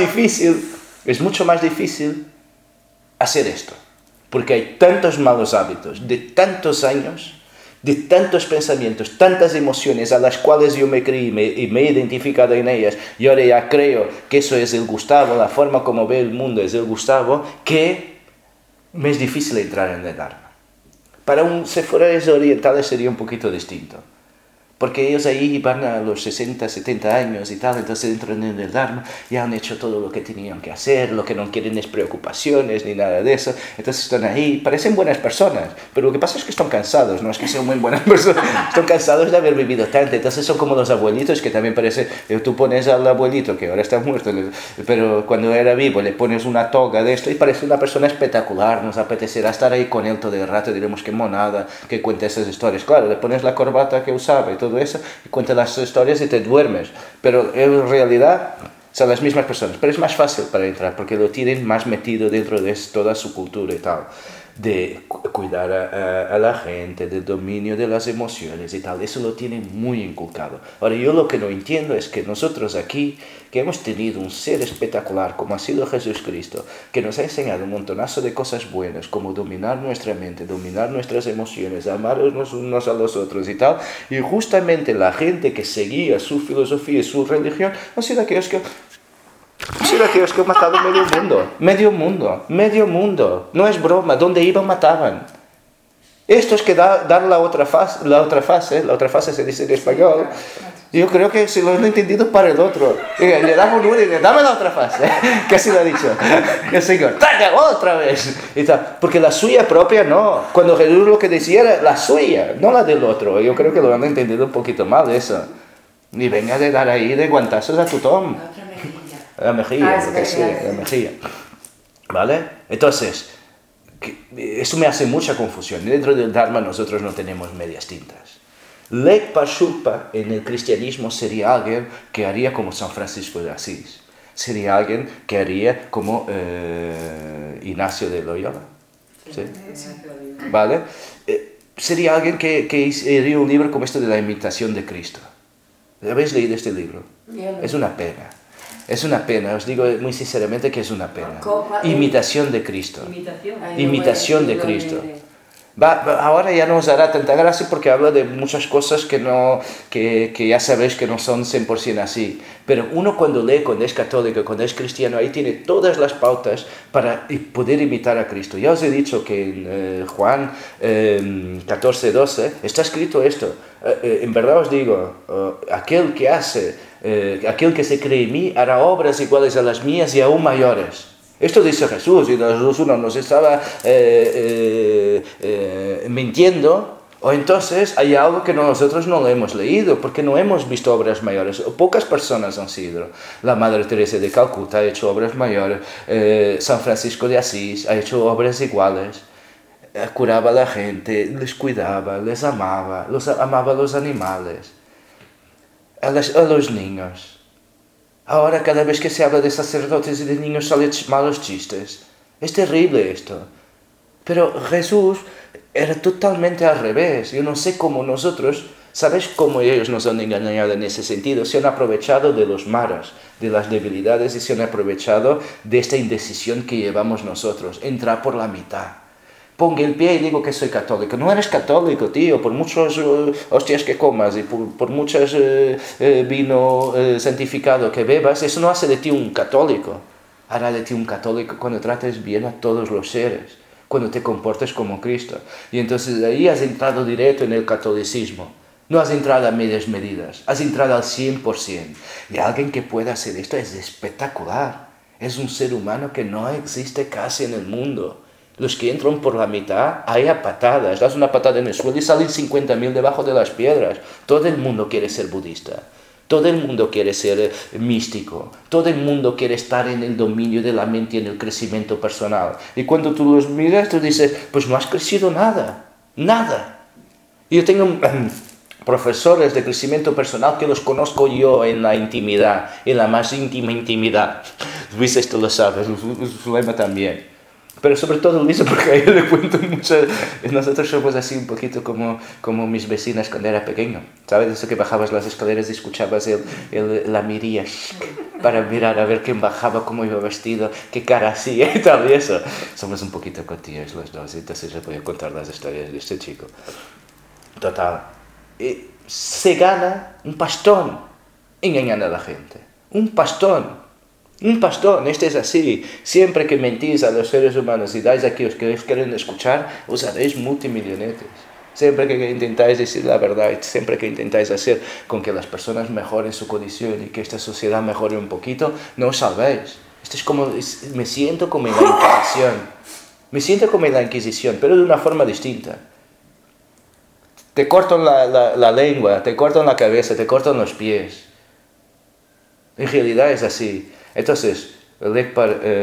difícil hacer esto, porque hay tantos malos hábitos de tantos años, de tantos pensamientos, tantas emociones a las cuales yo me creí y me he identificado en ellas, y ahora ya creo que eso es el Gustavo, la forma como ve el mundo es el Gustavo, que me es difícil entrar en el Dharma. Para un seforales orientales sería un poquito distinto, porque ellos ahí van a los 60, 70 años y tal, entonces entran en el Dharma, ya han hecho todo lo que tenían que hacer, lo que no quieren es preocupaciones ni nada de eso, entonces están ahí, parecen buenas personas, pero lo que pasa es que están cansados, no es que sean muy buenas personas, están cansados de haber vivido tanto, entonces son como los abuelitos que también parece, tú pones al abuelito que ahora está muerto, pero cuando era vivo le pones una toga de esto y parece una persona espectacular, nos apetecerá estar ahí con él todo el rato, diremos qué monada, que cuenta esas historias, claro, le pones la corbata que usaba y todo eso, y cuenta las historias y te duermes, pero en realidad son las mismas personas, pero es más fácil para entrar porque lo tienen más metido dentro de toda su cultura y tal, de cuidar a la gente, del dominio de las emociones y tal, eso lo tienen muy inculcado. Ahora yo lo que no entiendo es que nosotros aquí, que hemos tenido un ser espectacular como ha sido Jesucristo, que nos ha enseñado un montonazo de cosas buenas, como dominar nuestra mente, dominar nuestras emociones, amarnos unos a los otros y tal, y justamente la gente que seguía su filosofía y su religión han sido aquellos que han matado medio mundo, no es broma, donde iban mataban. Estos que dan la otra fase se dice en español, yo creo que se lo han entendido para el otro. Le damos uno y le dame la otra fase, casi lo ha dicho. El Señor, ¡taca, otra vez! Y tal, porque la suya propia no, cuando Jesús lo que decía era la suya, no la del otro. Yo creo que lo han entendido un poquito mal eso. Y venga de dar ahí de guantazos a tu Tom. La mejilla, lo que sea, la mejilla. ¿Vale? Entonces, eso me hace mucha confusión. Dentro del Dharma nosotros no tenemos medias tintas. Lek Parshupa en el cristianismo sería alguien que haría como San Francisco de Asís. Sería alguien que haría como Ignacio de Loyola. ¿Sí? ¿Vale? Sería alguien que haría un libro como este de la imitación de Cristo. ¿Habéis leído este libro? Es una pena. Es una pena, os digo muy sinceramente que es una pena. Imitación de Cristo. Imitación de Cristo. Ahora ya no os hará tanta gracia porque habla de muchas cosas que ya sabéis que no son 100% así. Pero uno cuando lee, cuando es católico, cuando es cristiano, ahí tiene todas las pautas para poder imitar a Cristo. Ya os he dicho que en Juan 14:12 está escrito esto. En verdad os digo, aquel que se cree en mí hará obras iguales a las mías y aún mayores. Esto dice Jesús, y Jesús no nos estaba mintiendo, o entonces hay algo que nosotros no lo hemos leído, porque no hemos visto obras mayores. Pocas personas han sido. La Madre Teresa de Calcuta ha hecho obras mayores, San Francisco de Asís ha hecho obras iguales. Curaba a la gente, les cuidaba, les amaba a los animales, a los niños. Ahora cada vez que se habla de sacerdotes y de niños salen malos chistes. Es terrible esto. Pero Jesús era totalmente al revés. Yo no sé cómo nosotros, ¿sabes cómo ellos nos han engañado en ese sentido? Se han aprovechado de los maras, de las debilidades y se han aprovechado de esta indecisión que llevamos nosotros. Entrar por la mitad. Pongo el pie y digo que soy católico. No eres católico, tío, por muchos hostias que comas y por muchos vino santificado que bebas, eso no hace de ti un católico. Hará de ti un católico cuando trates bien a todos los seres, cuando te comportes como Cristo. Y entonces ahí has entrado directo en el catolicismo. No has entrado a medias medidas, has entrado al 100%. Y alguien que pueda hacer esto es espectacular. Es un ser humano que no existe casi en el mundo. Los que entran por la mitad, hay a patadas. Das una patada en el suelo y salen 50.000 debajo de las piedras. Todo el mundo quiere ser budista. Todo el mundo quiere ser místico. Todo el mundo quiere estar en el dominio de la mente y en el crecimiento personal. Y cuando tú los miras, tú dices, pues no has crecido nada. Nada. Y yo tengo profesores de crecimiento personal que los conozco yo en la intimidad, en la más íntima intimidad. Luis esto lo sabe, Zulema también. Pero sobre todo Luisa, porque a él le cuento mucho. Nosotros somos así un poquito como mis vecinas cuando era pequeño. ¿Sabes? Eso que bajabas las escaleras y escuchabas la mirilla para mirar a ver quién bajaba, cómo iba vestido, qué cara hacía y tal y eso. Somos un poquito cotillos los dos, entonces les voy a contar las historias de este chico. Total. Se gana un pastón engañando a la gente. Un pastón. Un pastón, este es así. Siempre que mentís a los seres humanos y dais a aquellos que os quieren escuchar, os haréis multimillonetes. Siempre que intentáis decir la verdad, siempre que intentáis hacer con que las personas mejoren su condición y que esta sociedad mejore un poquito, no os salvéis. Esto es como, me siento como en la Inquisición. Me siento como en la Inquisición, pero de una forma distinta. Te cortan la lengua, te cortan la cabeza, te cortan los pies. En realidad es así. Entonces, Lek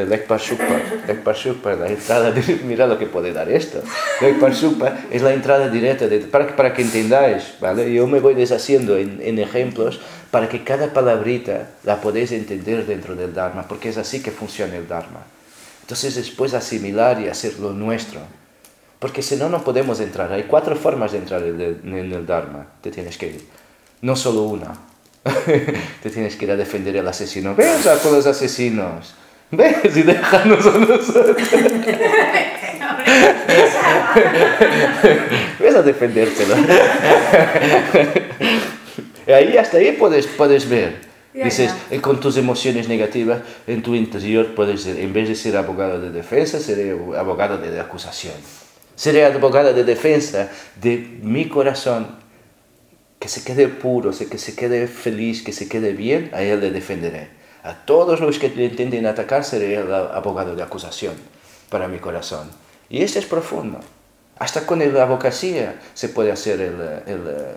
Parshupa, la entrada, mira lo que puede dar esto. Lek Parshupa es la entrada directa, para que entendáis, ¿vale? Yo me voy deshaciendo en ejemplos para que cada palabrita la podéis entender dentro del Dharma, porque es así que funciona el Dharma. Entonces, después asimilar y hacer lo nuestro. Porque si no, no podemos entrar. Hay 4 formas de entrar en el Dharma. Te tienes que ir. No solo una. Te tienes que ir a defender al asesino. Ves a todos los asesinos. Ves y déjanos a nosotros. Ves a defendértelo. Ahí, hasta ahí puedes ver. Dices, con tus emociones negativas en tu interior puedes ser, en vez de ser abogado de defensa, seré abogado de acusación. Seré abogado de defensa de mi corazón. Que se quede puro, que se quede feliz, que se quede bien, a él le defenderé. A todos los que le intenten atacar, seré el abogado de acusación para mi corazón. Y este es profundo. Hasta con la abogacía se puede hacer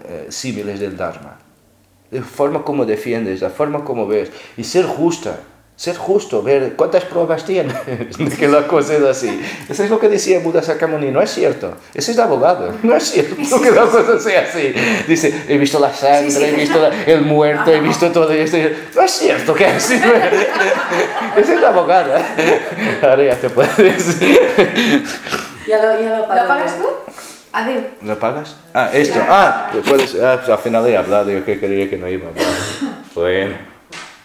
símiles del Dharma. La forma como defiendes, la forma como ves. Y ser justa. Ser justo, ver cuántas pruebas tiene de que la cosa es así. Eso es lo que decía Buda Sakyamuni, no es cierto. Ese es de abogado, no es cierto que la cosa sea así. Dice, he visto la sangre, he visto el muerto, he visto todo esto. No es cierto que es así. Ese es de abogado. Ahora ya te puedes. Ya lo pagas tú? Adiós. ¿Lo pagas? Ah, esto. Ah, puedes. Ah, pues al final he hablado, yo que creía que no iba a hablar. Bueno.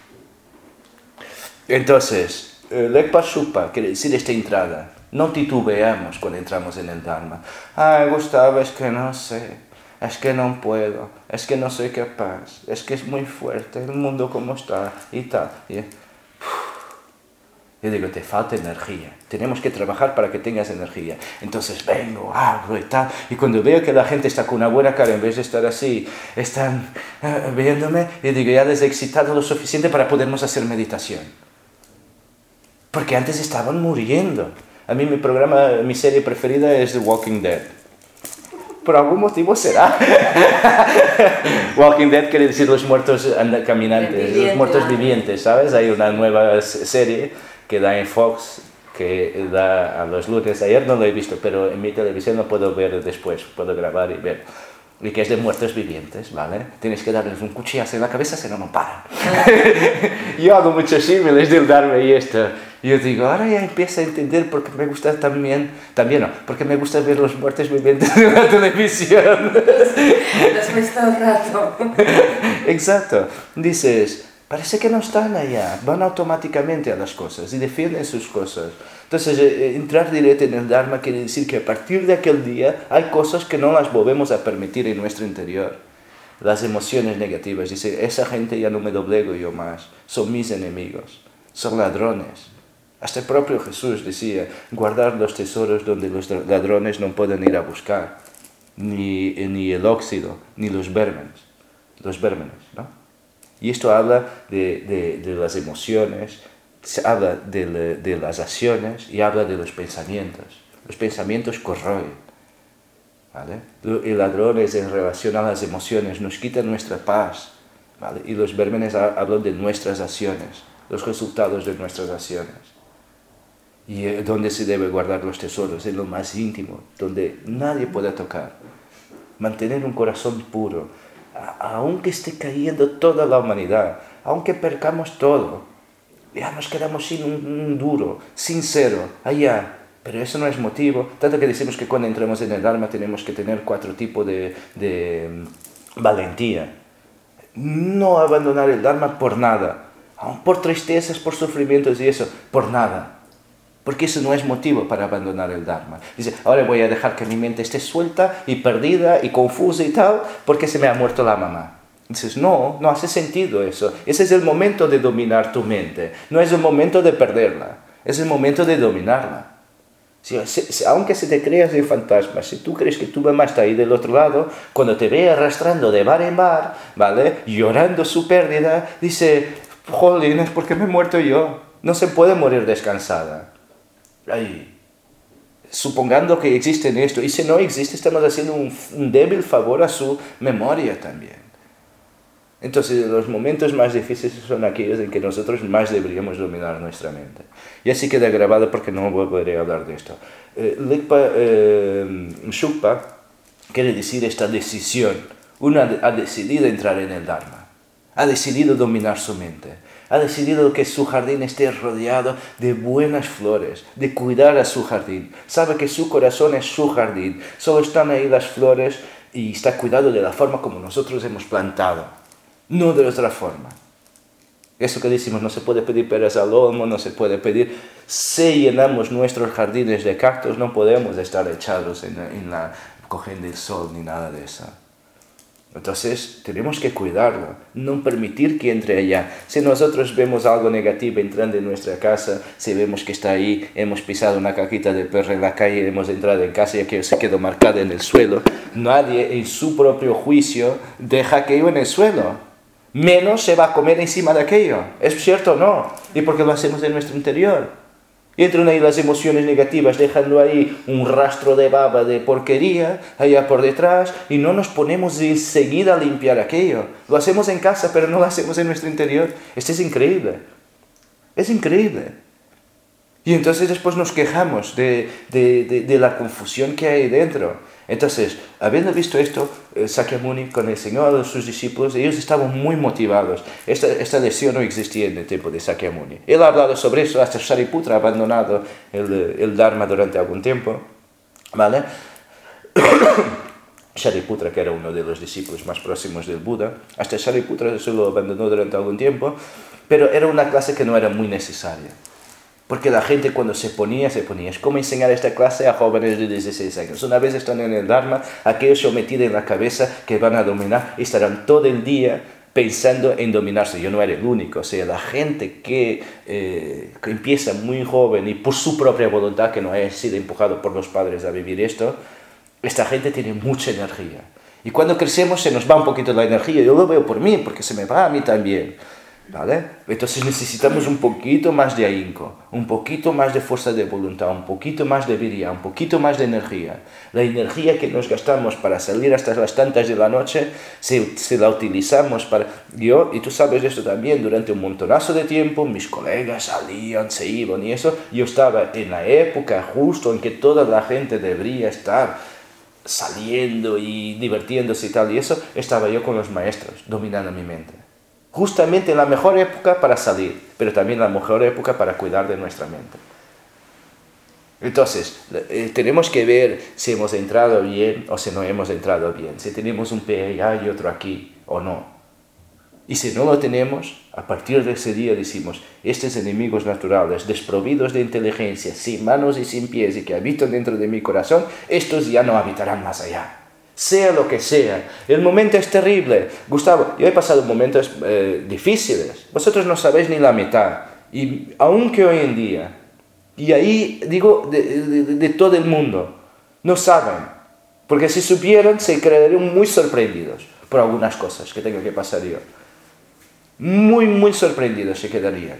Entonces, Lekpa Shupa quiere decir esta entrada. No titubeamos cuando entramos en el Dharma. Ay, Gustavo, es que no sé, es que no puedo, es que no soy capaz, es que es muy fuerte el mundo como está y tal. Yo digo, te falta energía, tenemos que trabajar para que tengas energía. Entonces vengo, hago y tal, y cuando veo que la gente está con una buena cara, en vez de estar así, están viéndome, y digo, ya les he excitado lo suficiente para podernos hacer meditación. Porque antes estaban muriendo. A mí mi serie preferida es The Walking Dead. Por algún motivo será. Walking Dead quiere decir los muertos caminantes, los muertos vivientes, ¿sabes? Hay una nueva serie que da en Fox, que da a los lunes. Ayer no lo he visto, pero en mi televisión lo puedo ver después, puedo grabar y ver. Y que es de muertos vivientes, ¿vale? Tienes que darles un cuchillazo en la cabeza, si no, no paran. Yo hago muchos símiles del Dharma y esto. Yo digo, ahora ya empiezo a entender por qué me gusta también no, porque me gusta ver los muertos vivientes en la televisión. Después todo el rato. Exacto. Dices, parece que no están allá, van automáticamente a las cosas y defienden sus cosas. Entonces, entrar directo en el Dharma quiere decir que a partir de aquel día hay cosas que no las volvemos a permitir en nuestro interior. Las emociones negativas, dice, esa gente ya no me doblego yo más, son mis enemigos, son ladrones. Hasta el propio Jesús decía, guardar los tesoros donde los ladrones no pueden ir a buscar, ni el óxido, ni los vérmenes, ¿no? Y esto habla de las emociones, habla de las acciones y habla de los pensamientos. Los pensamientos corroen, ¿vale? El ladrón es en relación a las emociones, nos quita nuestra paz, ¿vale? Y los vérmenes hablan de nuestras acciones, los resultados de nuestras acciones. Y donde se debe guardar los tesoros, en lo más íntimo, donde nadie puede tocar. Mantener un corazón puro, aunque esté cayendo toda la humanidad, aunque percamos todo, ya nos quedamos sin un duro, sincero, allá. Pero eso no es motivo, tanto que decimos que cuando entremos en el Dharma tenemos que tener 4 tipos de valentía. No abandonar el Dharma por nada, aun por tristezas, por sufrimientos y eso, por nada. Porque eso no es motivo para abandonar el Dharma. Dice, ahora voy a dejar que mi mente esté suelta y perdida y confusa y tal, porque se me ha muerto la mamá. Dices, no hace sentido eso. Ese es el momento de dominar tu mente. No es el momento de perderla. Es el momento de dominarla. Aunque se te creas en fantasmas, si tú crees que tu mamá está ahí del otro lado, cuando te ve arrastrando de bar en bar, ¿vale? Llorando su pérdida, dice, jolines, ¿por qué me he muerto yo? No se puede morir descansada. Ay, supongando que existe esto, y si no existe, estamos haciendo un débil favor a su memoria también. Entonces, los momentos más difíciles son aquellos en que nosotros más deberíamos dominar nuestra mente. Y así queda grabado porque no volveré a hablar de esto. Lekpa Shupa quiere decir esta decisión. Uno ha decidido entrar en el Dharma, ha decidido dominar su mente. Ha decidido que su jardín esté rodeado de buenas flores, de cuidar a su jardín. Sabe que su corazón es su jardín. Solo están ahí las flores y está cuidado de la forma como nosotros hemos plantado. No de otra forma. Eso que decimos, no se puede pedir peras al olmo, no se puede pedir. Si llenamos nuestros jardines de cactus, no podemos estar echados cogiendo el sol ni nada de eso. Entonces, tenemos que cuidarlo, no permitir que entre allá. Si nosotros vemos algo negativo entrando en nuestra casa, si vemos que está ahí, hemos pisado una caquita de perro en la calle, hemos entrado en casa y aquello se quedó marcado en el suelo, nadie en su propio juicio deja aquello en el suelo. Menos se va a comer encima de aquello. ¿Es cierto o no? ¿Y por qué lo hacemos en nuestro interior? Entran ahí las emociones negativas, dejando ahí un rastro de baba, de porquería, allá por detrás, y no nos ponemos enseguida a limpiar aquello. Lo hacemos en casa, pero no lo hacemos en nuestro interior. Esto es increíble. Es increíble. Y entonces después nos quejamos de la confusión que hay dentro. Entonces, habiendo visto esto, Sakyamuni con el Señor, sus discípulos, ellos estaban muy motivados. Esta lesión no existía en el tiempo de Sakyamuni. Él ha hablado sobre eso, hasta Shariputra ha abandonado el Dharma durante algún tiempo, ¿vale? Shariputra, que era uno de los discípulos más próximos del Buda, hasta Shariputra se lo abandonó durante algún tiempo, pero era una clase que no era muy necesaria. Porque la gente cuando se ponía, es como enseñar esta clase a jóvenes de 16 años. Una vez están en el Dharma, aquellos se metido en la cabeza que van a dominar y estarán todo el día pensando en dominarse. Yo no era el único, o sea, la gente que empieza muy joven y por su propia voluntad, que no haya sido empujado por los padres a vivir esto, esta gente tiene mucha energía. Y cuando crecemos se nos va un poquito la energía. Yo lo veo por mí, porque se me va a mí también. ¿Vale? Entonces necesitamos un poquito más de ahínco, un poquito más de fuerza de voluntad, un poquito más de virya, un poquito más de energía. La energía que nos gastamos para salir hasta las tantas de la noche, se la utilizamos para... Yo, y tú sabes esto también, durante un montonazo de tiempo, mis colegas salían, se iban y eso, yo estaba en la época justo en que toda la gente debería estar saliendo y divirtiéndose y tal, y eso, estaba yo con los maestros, dominando mi mente. Justamente la mejor época para salir, pero también la mejor época para cuidar de nuestra mente. Entonces, tenemos que ver si hemos entrado bien o si no hemos entrado bien, si tenemos un pie allá y otro aquí o no. Y si no lo tenemos, a partir de ese día decimos, estos enemigos naturales, desprovidos de inteligencia, sin manos y sin pies y que habitan dentro de mi corazón, estos ya no habitarán más allá. Sea lo que sea. El momento es terrible. Gustavo, yo he pasado momentos difíciles. Vosotros no sabéis ni la mitad. Y aunque hoy en día, y ahí digo de todo el mundo, no saben. Porque si supieran, se quedarían muy sorprendidos por algunas cosas que tengo que pasar yo. Muy, muy sorprendidos se quedarían.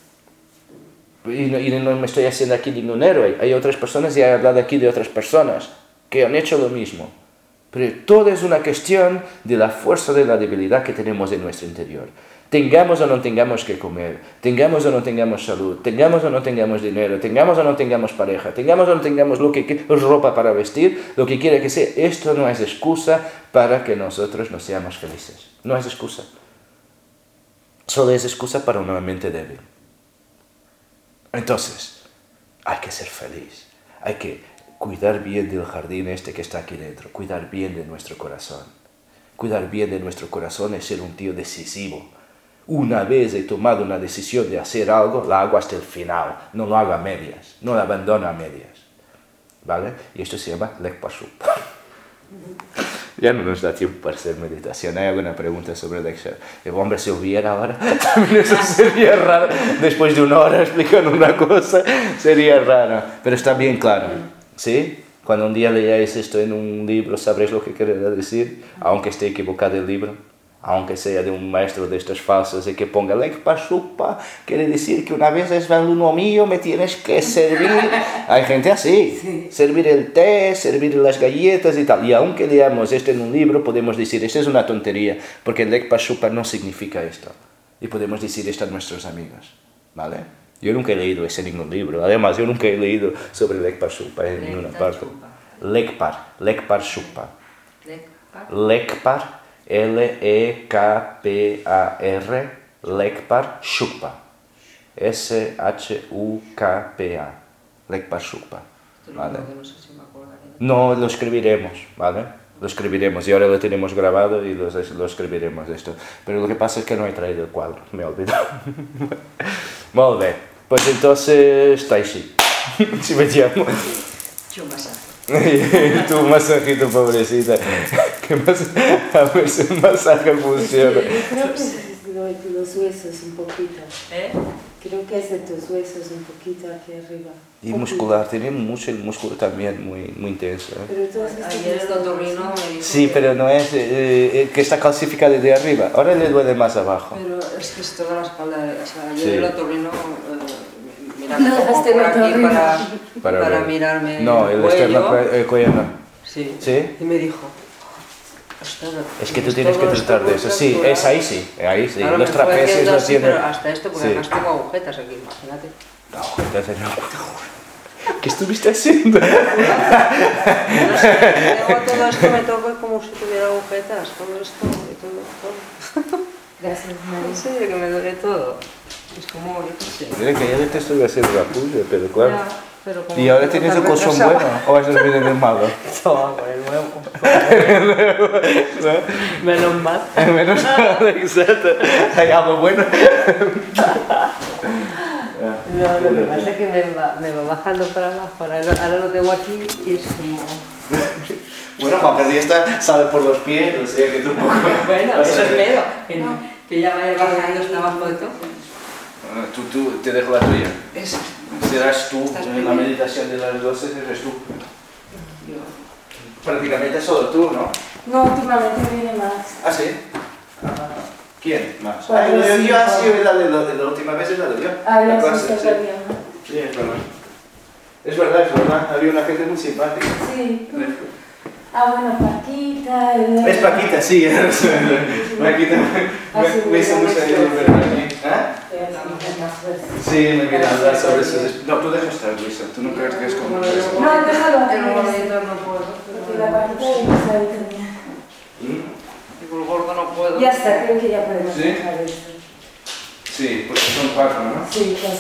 Y no me estoy haciendo aquí ningún héroe. Hay otras personas, y he hablado aquí de otras personas, que han hecho lo mismo. Pero todo es una cuestión de la fuerza de la debilidad que tenemos en nuestro interior. Tengamos o no tengamos que comer, tengamos o no tengamos salud, tengamos o no tengamos dinero, tengamos o no tengamos pareja, tengamos o no tengamos ropa para vestir, lo que quiera que sea, esto no es excusa para que nosotros no seamos felices. No es excusa. Solo es excusa para una mente débil. Entonces, hay que ser feliz. Hay que cuidar bien del jardín este que está aquí dentro, cuidar bien de nuestro corazón. Cuidar bien de nuestro corazón es ser un tío decisivo. Una vez he tomado una decisión de hacer algo, la hago hasta el final, no lo hago a medias, no la abandono a medias. ¿Vale? Y esto se llama Lekpa-shupa. Ya no nos da tiempo para hacer meditación. ¿Hay alguna pregunta sobre Leksha? El hombre se hubiera ahora, también eso sería raro. Después de una hora explicando una cosa, sería raro. Pero está bien claro. ¿Sí? Cuando un día leáis esto en un libro, sabréis lo que quiere decir, aunque esté equivocado el libro, aunque sea de un maestro de estos falsos y que ponga Lekpa-shupa, quiere decir que una vez es alumno mío me tienes que servir. Hay gente así, sí. Servir el té, servir las galletas y tal. Y aunque leamos esto en un libro, podemos decir, esto es una tontería, porque Lekpa-shupa no significa esto. Y podemos decir esto a nuestros amigos, ¿vale? Yo nunca he leído ese en ningún libro. Además, yo nunca he leído sobre Lekpa-shupa en ninguna parte. Lekpa-shupa. Lekpar, L-E-K-P-A-R, Lekpa-shupa. S-H-U-K-P-A. Lekpa-shupa. ¿Vale? No, lo escribiremos, ¿vale? Lo escribiremos y ahora lo tenemos grabado y lo escribiremos esto. Pero lo que pasa es que no he traído el cuadro, me he olvidado. Molt bé, pues entonces Taishi, si me llamo. Yo masaje. Tu masajito, pobrecita. ¿Qué más? A ver si el masaje funciona. Creo que es de los huesos un poquito. Creo que es de tus huesos un poquito aquí arriba. Y muscular, tiene mucho el músculo también muy intenso. Pero ayer el otorrino me dijo sí, pero no es que está calcificado de arriba. Ahora le duele más abajo. Pero es que es toda la espalda. O sea, ayer Sí. el otorrino mira, No, como este por aquí otorrino. para mirarme No, el cuello. externo, el cuello no. Sí. ¿Sí? Y me dijo, o Es que tú tienes que tratar de eso. Sí, es ahí sí. Claro, Los trapecios los tienen. Pero hasta esto, porque además tengo agujetas aquí, imagínate. No, agujetas no. ¿Qué estuviste haciendo? No sé, tengo todo esto, me toco como si tuviera agujetas, todo esto y todo. Gracias, María. En serio, que me duele todo. Es como, yo qué sé. Mira que ya te estuve haciendo la puya, pero claro. Ya, pero como ¿Y ahora tienes el colchón bueno? ¿O eso viene del malo? No, con el nuevo. ¿No? Menos mal. Menos mal, exacto. Hay algo bueno. No, lo que pasa es que me va bajando para abajo. Ahora lo tengo aquí y es como... Bueno, Juan Carlos ya sale por los pies, o sea que tú un poco... Bueno, eso espero. Que ya vaya bajando hasta abajo de todo. Tú te dejo la tuya. Eso. Serás tú, en la meditación de las 12 eres tú. Prácticamente solo tú, ¿no? No, últimamente viene más. ¿Ah, sí? ¿Quién más? Pues Yo sí, he sido la última vez es la de yo. Habla La clase, justo sí. todavía. Sí, es verdad. Es verdad. Había una gente muy simpática. Sí. Ah, bueno, Paquita. Es Paquita, sí. Paquita me hizo mucha ilusión. Sí, me viene a hablar sobre eso. No, tú dejas estar, Luisa. Tú no crees que es como eso. No, déjalo aquí. En un monitor no puedo. Porque la Paquita ya está ahí también. Y por gordo no puedo. Ya está, creo que ya podemos ¿Sí? dejar eso. Sí, porque son 4, ¿no? Sí, casi.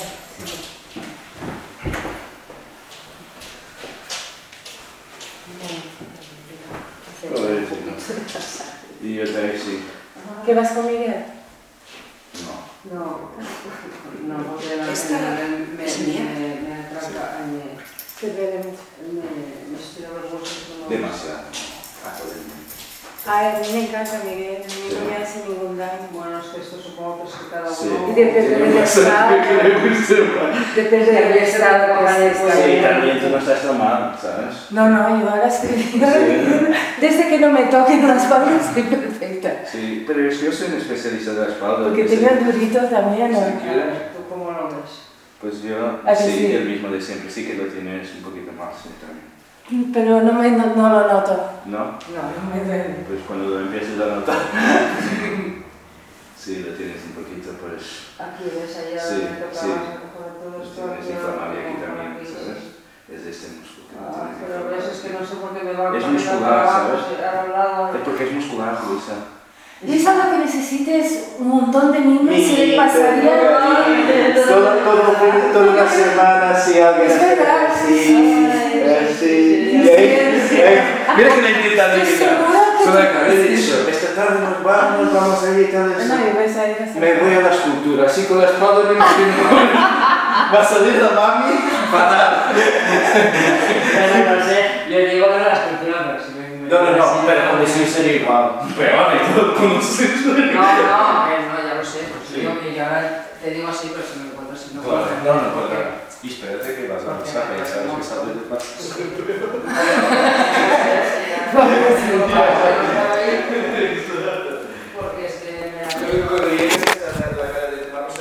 Joder, sí, no. Y yo también sí. ¿Qué vas con Miguel? No. No, porque me atraca, Se duele mucho. me estira los huesos. Demasiado. Ay, a mí me encanta Miguel, a mí no me hace ningún daño. Bueno, es que esto supongo que es que cada uno... Sí. Y depende del estado. Depende del estado que estés. Sí, también tú no estás tan mal, ¿sabes? No, yo ahora estoy bien. Desde que no me toquen las espalda estoy perfecta. Sí, pero es que yo soy un especialista de la espalda. Porque tengo el durito también, ¿no? Sí, ¿quieres? ¿Tú cómo lo ves? Pues yo, ¿A que sí, sí? el mismo de siempre, sí que lo tienes un poquito más, sí, también. Pero no lo noto. ¿No? No me duele. Pues cuando lo empieces a notar, sí, lo tienes un poquito, pues... Aquí, ves, allá Sí, me toca sí. más todo esto. Tienes inflamable aquí también, ¿sabes? Es de este músculo. que lo tienes Pero inflamable. ves, es que no sé por qué me va Es a muscular, ¿sabes? a un lado. Es porque es muscular, Luisa. Y es algo que necesites un montón de niños y se le pasaría Toda una semana, si alguien Es verdad. sí. Mira que la intentan Estoy segura que Solo que he dicho, esta tarde nos vamos a ir y tal. No, yo voy a ir así. Me voy a la escultura, así con la espalda me imagino. Va a salir la mami fatal. Pero no sé, yo digo que no las culturas, pero si me... No, pero con eso sería igual. Pero vale, todo con eso. No, ya lo sé. Pues Sí. yo que ahora te digo así, pero si me encuentras si no... Claro, no, claro. Y espérate que vas a mensaje, ya sabes que sale de paso.